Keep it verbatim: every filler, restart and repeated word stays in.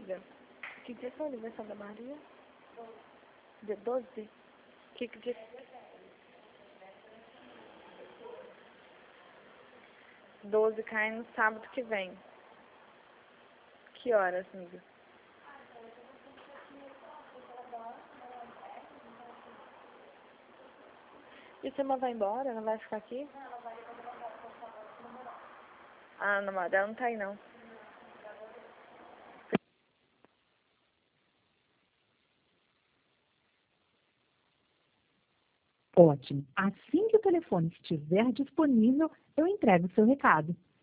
amiga, que dia foi o aniversário da Maria? Dia doze? Que, que dia? doze cai no sábado que vem. Que horas, amiga? E sua irmã vai embora? Não vai ficar aqui? Ah, não, ela não tá aí não. Ótimo. Assim que o telefone estiver disponível, eu entrego o seu recado.